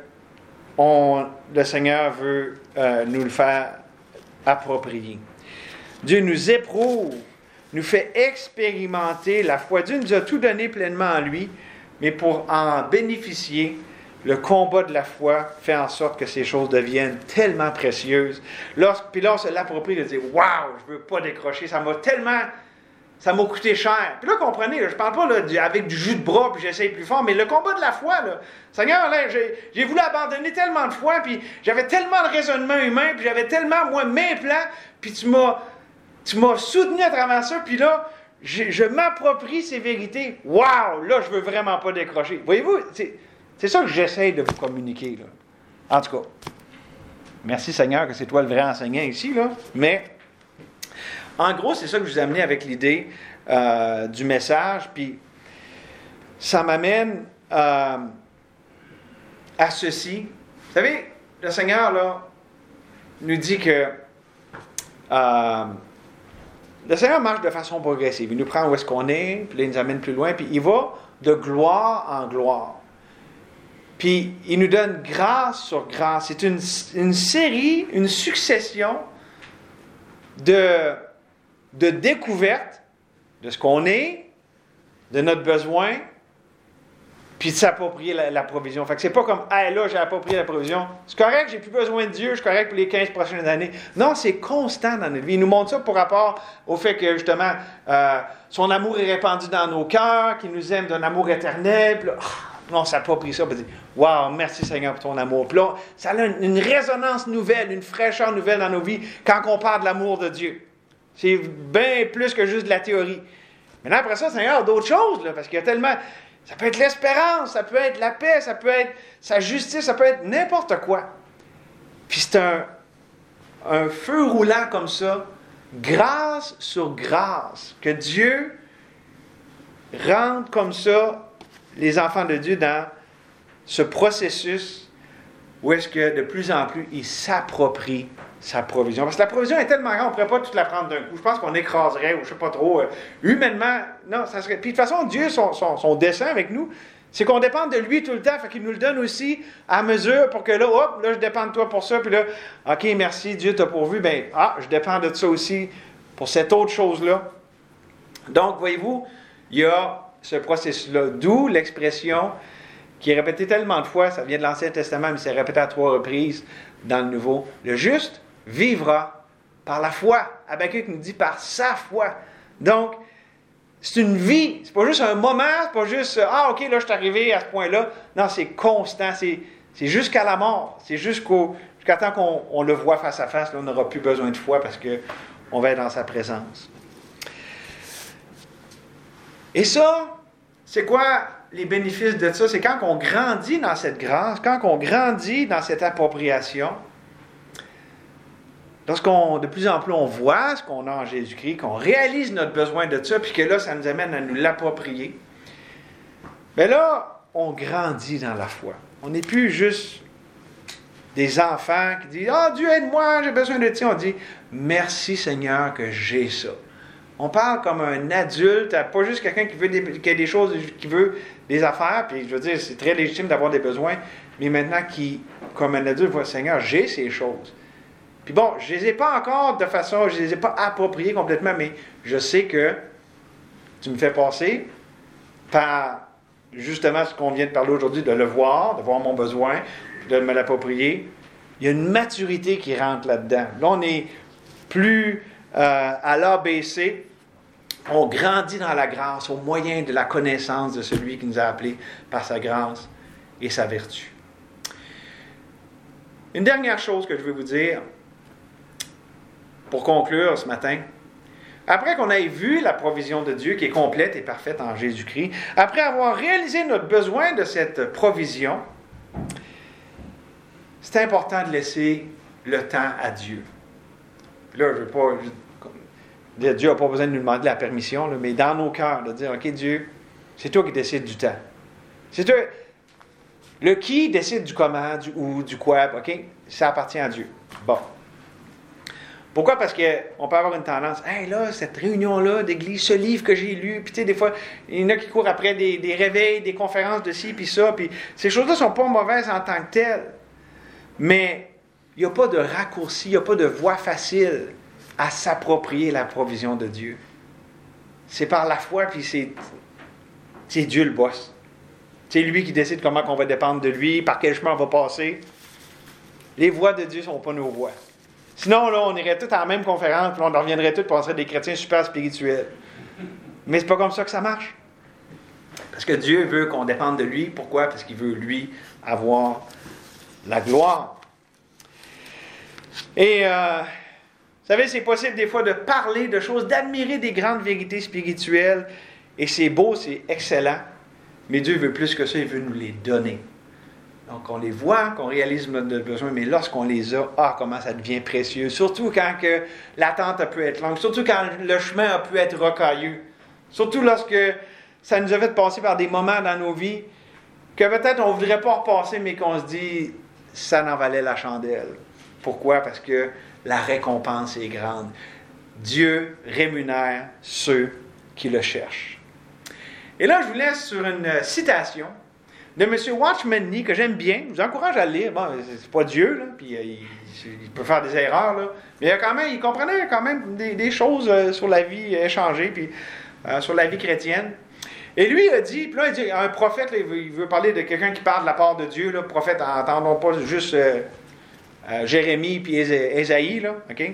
on, le Seigneur veut euh, nous le faire approprié. Dieu nous éprouve, nous fait expérimenter la foi. Dieu nous a tout donné pleinement en lui, mais pour en bénéficier, le combat de la foi fait en sorte que ces choses deviennent tellement précieuses. Lorsque, puis là, on se l'approprie de dire « Waouh, je ne veux pas décrocher, ça m'a tellement... ça m'a coûté cher. » Puis là, comprenez, là, je ne parle pas là, du, avec du jus de bras, puis j'essaye plus fort, mais le combat de la foi, là, Seigneur, là, j'ai, j'ai voulu abandonner tellement de fois, puis j'avais tellement de raisonnement humain, puis j'avais tellement, moi, mes plans, puis tu m'as, tu m'as soutenu à travers ça, puis là, je, je m'approprie ces vérités. Waouh, là, je veux vraiment pas décrocher. Voyez-vous, c'est, c'est ça que j'essaie de vous communiquer, là. En tout cas, merci Seigneur que c'est toi le vrai enseignant ici, là, mais... En gros, c'est ça que je vous ai amené avec l'idée euh, du message, puis ça m'amène euh, à ceci. Vous savez, le Seigneur, là, nous dit que euh, le Seigneur marche de façon progressive. Il nous prend où est-ce qu'on est, puis là, il nous amène plus loin, puis il va de gloire en gloire. Puis il nous donne grâce sur grâce. C'est une, une série, une succession de... de découverte de ce qu'on est, de notre besoin, puis de s'approprier la, la provision. Fait que c'est pas comme « Hey, là, j'ai approprié la provision. C'est correct, j'ai plus besoin de Dieu, je suis correct pour les quinze prochaines années. » Non, c'est constant dans notre vie. Il nous montre ça pour rapport au fait que, justement, euh, son amour est répandu dans nos cœurs, qu'il nous aime d'un amour éternel. Puis là, oh, on s'approprie ça, puis on dit « Wow, merci Seigneur pour ton amour. » Puis là, ça a une, une résonance nouvelle, une fraîcheur nouvelle dans nos vies quand on parle de l'amour de Dieu. C'est bien plus que juste de la théorie. Maintenant, après ça, Seigneur, d'autres choses, là, parce qu'il y a tellement... Ça peut être l'espérance, ça peut être la paix, ça peut être sa justice, ça peut être n'importe quoi. Puis c'est un, un feu roulant comme ça, grâce sur grâce, que Dieu rentre comme ça les enfants de Dieu dans ce processus ou est-ce que de plus en plus, il s'approprie sa provision? Parce que la provision est tellement grande, on ne pourrait pas toute la prendre d'un coup. Je pense qu'on écraserait, ou je ne sais pas trop. Euh, humainement, non, ça serait... Puis de toute façon, Dieu, son, son, son dessein avec nous, c'est qu'on dépende de lui tout le temps, fait qu'il nous le donne aussi à mesure pour que là, hop, là, je dépends de toi pour ça, puis là, OK, merci, Dieu t'a pourvu, bien, ah, je dépends de ça aussi pour cette autre chose-là. Donc, voyez-vous, il y a ce processus-là, d'où l'expression qui est répétée tellement de fois, ça vient de l'Ancien Testament, mais c'est répété à trois reprises dans le Nouveau. Le juste vivra par la foi. Habakkuk nous dit par sa foi. Donc, c'est une vie. C'est pas juste un moment, c'est pas juste « Ah, OK, là, je suis arrivé à ce point-là. » Non, c'est constant. C'est, c'est jusqu'à la mort. C'est jusqu'au, jusqu'à temps qu'on on le voit face à face. Là, on n'aura plus besoin de foi parce qu'on va être dans sa présence. Et ça, c'est quoi les bénéfices de ça? C'est quand on grandit dans cette grâce, quand on grandit dans cette appropriation, lorsqu'on, de plus en plus, on voit ce qu'on a en Jésus-Christ, qu'on réalise notre besoin de ça, puis que là, ça nous amène à nous l'approprier, bien là, on grandit dans la foi. On n'est plus juste des enfants qui disent « Ah, oh, Dieu, aide-moi, j'ai besoin de ça. » On dit « Merci Seigneur que j'ai ça. » On parle comme un adulte, pas juste quelqu'un qui veut des, qui a des choses, qui veut des affaires, puis je veux dire, c'est très légitime d'avoir des besoins, mais maintenant qui, comme un adulte, voit « Seigneur, j'ai ces choses. » Puis bon, je ne les ai pas encore de façon, je ne les ai pas appropriées complètement, mais je sais que tu me fais passer par justement ce qu'on vient de parler aujourd'hui, de le voir, de voir mon besoin, puis de me l'approprier. Il y a une maturité qui rentre là-dedans. Là, on n'est plus euh, à l'A B C. On grandit dans la grâce au moyen de la connaissance de celui qui nous a appelés par sa grâce et sa vertu. Une dernière chose que je veux vous dire, pour conclure ce matin, après qu'on ait vu la provision de Dieu qui est complète et parfaite en Jésus-Christ, après avoir réalisé notre besoin de cette provision, c'est important de laisser le temps à Dieu. Là, je ne veux pas... Je, Dieu n'a pas besoin de nous demander la permission, là, mais dans nos cœurs, de dire, OK, Dieu, c'est toi qui décides du temps. C'est toi... Le qui décide du comment, du où, du quoi, OK? Ça appartient à Dieu. Bon. Pourquoi? Parce qu'on peut avoir une tendance, « Hey, là, cette réunion-là d'église, ce livre que j'ai lu, puis tu sais, des fois, il y en a qui courent après des, des réveils, des conférences de ci, puis ça, puis ces choses-là ne sont pas mauvaises en tant que telles. Mais il n'y a pas de raccourci, il n'y a pas de voie facile à s'approprier la provision de Dieu. C'est par la foi, puis c'est, c'est Dieu le boss. C'est lui qui décide comment on va dépendre de lui, par quel chemin on va passer. Les voies de Dieu ne sont pas nos voies. Sinon, là, on irait tous à la même conférence, puis on reviendrait tous, puis on serait des chrétiens super spirituels. Mais c'est pas comme ça que ça marche. Parce que Dieu veut qu'on dépende de lui. Pourquoi? Parce qu'il veut, lui, avoir la gloire. Et, euh, vous savez, c'est possible des fois de parler de choses, d'admirer des grandes vérités spirituelles, et c'est beau, c'est excellent, mais Dieu veut plus que ça, il veut nous les donner. Donc, on les voit, qu'on réalise notre besoin, mais lorsqu'on les a, ah, comment ça devient précieux. Surtout quand que l'attente a pu être longue, surtout quand le chemin a pu être rocailleux. Surtout lorsque ça nous a fait passer par des moments dans nos vies que peut-être on ne voudrait pas repasser, mais qu'on se dit, ça n'en valait la chandelle. Pourquoi? Parce que la récompense est grande. Dieu rémunère ceux qui le cherchent. Et là, je vous laisse sur une citation de M. Watchman Nee, que j'aime bien. Je vous encourage à le lire. Bon, c'est pas Dieu, là, puis euh, il, il peut faire des erreurs, là. Mais il, a quand même, il comprenait quand même des, des choses euh, sur la vie échangée, puis euh, sur la vie chrétienne. Et lui, il a dit, puis là, il dit, un prophète, là, il, veut, il veut parler de quelqu'un qui parle de la part de Dieu, là, prophète, entendons pas juste euh, euh, Jérémie puis Ésaïe, là, OK?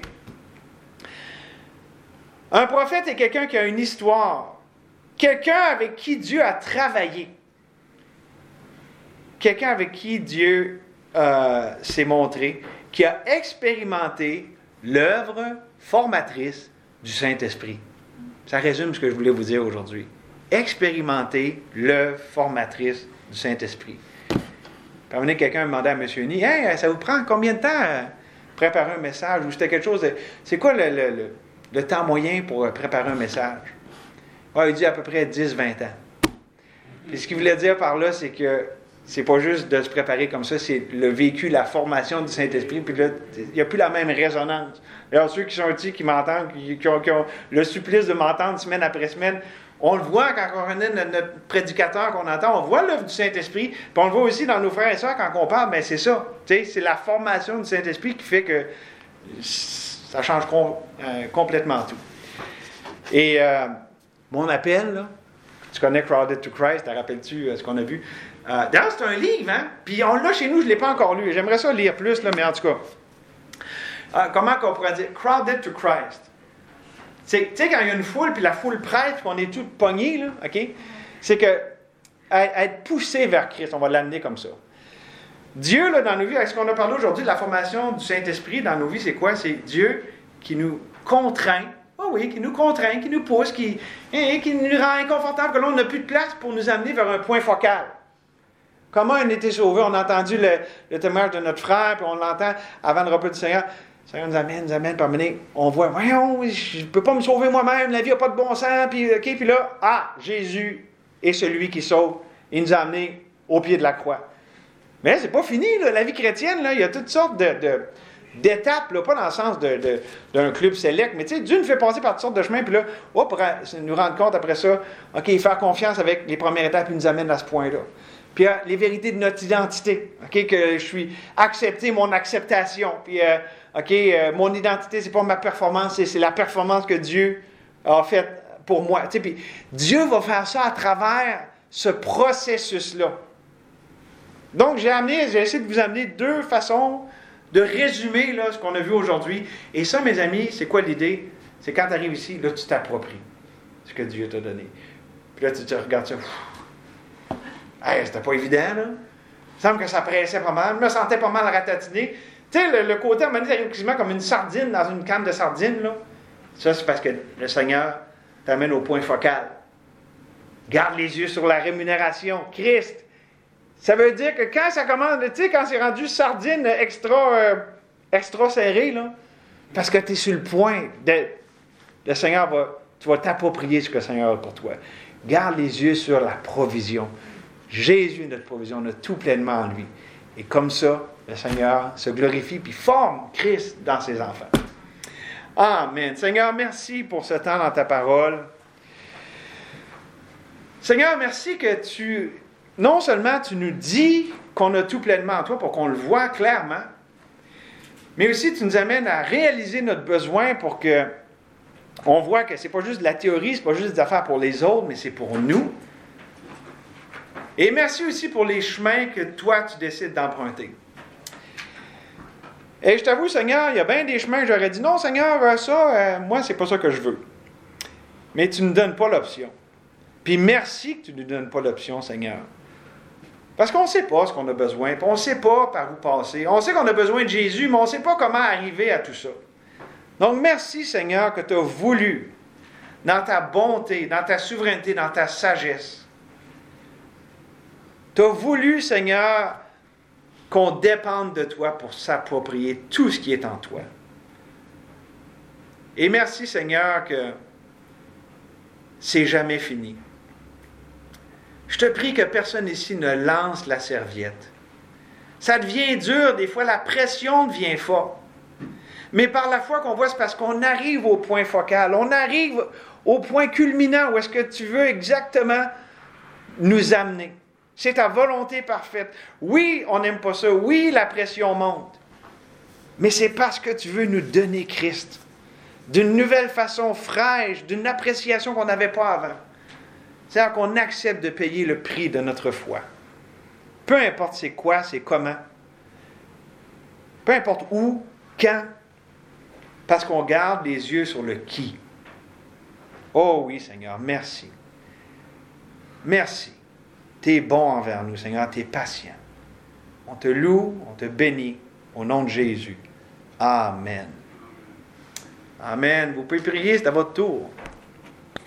Un prophète est quelqu'un qui a une histoire, quelqu'un avec qui Dieu a travaillé. Quelqu'un avec qui Dieu euh, s'est montré, qui a expérimenté l'œuvre formatrice du Saint-Esprit. Ça résume ce que je voulais vous dire aujourd'hui. Expérimenter l'œuvre formatrice du Saint-Esprit. Puis, un quelqu'un demandait à M. Nee, « Hey, ça vous prend combien de temps à préparer un message? » Ou c'était quelque chose de... C'est quoi le, le, le, le temps moyen pour préparer un message? Ah, il dit à peu près dix à vingt ans. Puis ce qu'il voulait dire par là, c'est que c'est pas juste de se préparer comme ça, c'est le vécu, la formation du Saint-Esprit, puis là, il n'y a plus la même résonance. Alors, ceux qui sont ici, qui m'entendent, qui, qui, ont, qui ont le supplice de m'entendre semaine après semaine, on le voit quand on connaît notre, notre prédicateur qu'on entend, on voit l'œuvre du Saint-Esprit, puis on le voit aussi dans nos frères et sœurs quand on parle, mais c'est ça, tu sais, c'est la formation du Saint-Esprit qui fait que ça change com- euh, complètement tout. Et euh, mon appel, là, tu connais Crowded to Christ, te rappelles-tu euh, ce qu'on a vu? Euh, d'ailleurs, c'est un livre, hein? Puis on l'a chez nous, je ne l'ai pas encore lu. J'aimerais ça lire plus, là, mais en tout cas. Euh, comment qu'on pourrait dire? Crowded to Christ. Tu sais, quand il y a une foule, puis la foule prête, puis qu'on est tous pognés, là, OK? C'est que être poussé vers Christ, on va l'amener comme ça. Dieu, là, dans nos vies, avec ce qu'on a parlé aujourd'hui de la formation du Saint-Esprit dans nos vies, c'est quoi? C'est Dieu qui nous contraint. Oh oui, qui nous contraint, qui nous pousse, qui, hein, qui nous rend inconfortable, que là, on n'a plus de place pour nous amener vers un point focal. Comment on a été sauvé? On a entendu le, le témoignage de notre frère, puis on l'entend avant le repas du Seigneur. Le Seigneur nous amène, nous amène, puis on voit, voyons, je ne peux pas me sauver moi-même, la vie n'a pas de bon sens, puis, okay, puis là, ah, Jésus est celui qui sauve. Il nous a amenés au pied de la croix. Mais c'est pas fini, là. La vie chrétienne, là, il y a toutes sortes de... de d'étapes, là, pas dans le sens de, de, d'un club select, mais tu sais, Dieu nous fait passer par toutes sortes de chemins, puis là, oh, pour nous rendre compte après ça, OK, faire confiance avec les premières étapes, il nous amène à ce point-là. Puis euh, les vérités de notre identité, OK, que je suis accepté, mon acceptation, puis euh, OK, euh, mon identité, c'est pas ma performance, c'est, c'est la performance que Dieu a faite pour moi. Tu sais, puis Dieu va faire ça à travers ce processus-là. Donc, j'ai amené, j'ai essayé de vous amener deux façons de résumer là, ce qu'on a vu aujourd'hui. Et ça, mes amis, c'est quoi l'idée? C'est quand tu arrives ici, là, tu t'appropries ce que Dieu t'a donné. Puis là, tu te regardes ça. Hey, c'était pas évident, là. Il me semble que ça pressait pas mal. Je me sentais pas mal ratatiné. Tu sais, le, le côté, à un moment donné, quasiment comme une sardine dans une canne de sardines, là. Ça, c'est parce que le Seigneur t'amène au point focal. Garde les yeux sur la rémunération. Christ. Ça veut dire que quand ça commence, tu sais, quand c'est rendu sardine extra, euh, extra serré, là, parce que tu es sur le point, de, le Seigneur va, tu vas t'approprier ce que le Seigneur a pour toi. Garde les yeux sur la provision. Jésus est notre provision, on a tout pleinement en lui. Et comme ça, le Seigneur se glorifie puis forme Christ dans ses enfants. Amen. Seigneur, merci pour ce temps dans ta parole. Seigneur, merci que tu... Non seulement tu nous dis qu'on a tout pleinement en toi pour qu'on le voit clairement, mais aussi tu nous amènes à réaliser notre besoin pour que on voit que c'est pas juste de la théorie, c'est pas juste des affaires pour les autres, mais c'est pour nous. Et merci aussi pour les chemins que toi tu décides d'emprunter. Et je t'avoue, Seigneur, il y a bien des chemins que j'aurais dit non, Seigneur, ça, euh, moi, c'est pas ça que je veux. Mais tu ne nous donnes pas l'option. Puis merci que tu ne nous donnes pas l'option, Seigneur. Parce qu'on ne sait pas ce qu'on a besoin, puis on ne sait pas par où passer. On sait qu'on a besoin de Jésus, mais on ne sait pas comment arriver à tout ça. Donc, merci, Seigneur, que tu as voulu, dans ta bonté, dans ta souveraineté, dans ta sagesse, tu as voulu, Seigneur, qu'on dépende de toi pour s'approprier tout ce qui est en toi. Et merci, Seigneur, que c'est jamais fini. Je te prie que personne ici ne lance la serviette. Ça devient dur, des fois la pression devient forte. Mais par la foi qu'on voit, c'est parce qu'on arrive au point focal, on arrive au point culminant où est-ce que tu veux exactement nous amener. C'est ta volonté parfaite. Oui, on n'aime pas ça. Oui, la pression monte. Mais c'est parce que tu veux nous donner Christ. D'une nouvelle façon fraîche, d'une appréciation qu'on n'avait pas avant. C'est-à-dire qu'on accepte de payer le prix de notre foi. Peu importe c'est quoi, c'est comment. Peu importe où, quand. Parce qu'on garde les yeux sur le qui. Oh oui, Seigneur, merci. Merci. Tu es bon envers nous, Seigneur, tu es patient. On te loue, on te bénit, au nom de Jésus. Amen. Amen. Vous pouvez prier, c'est à votre tour.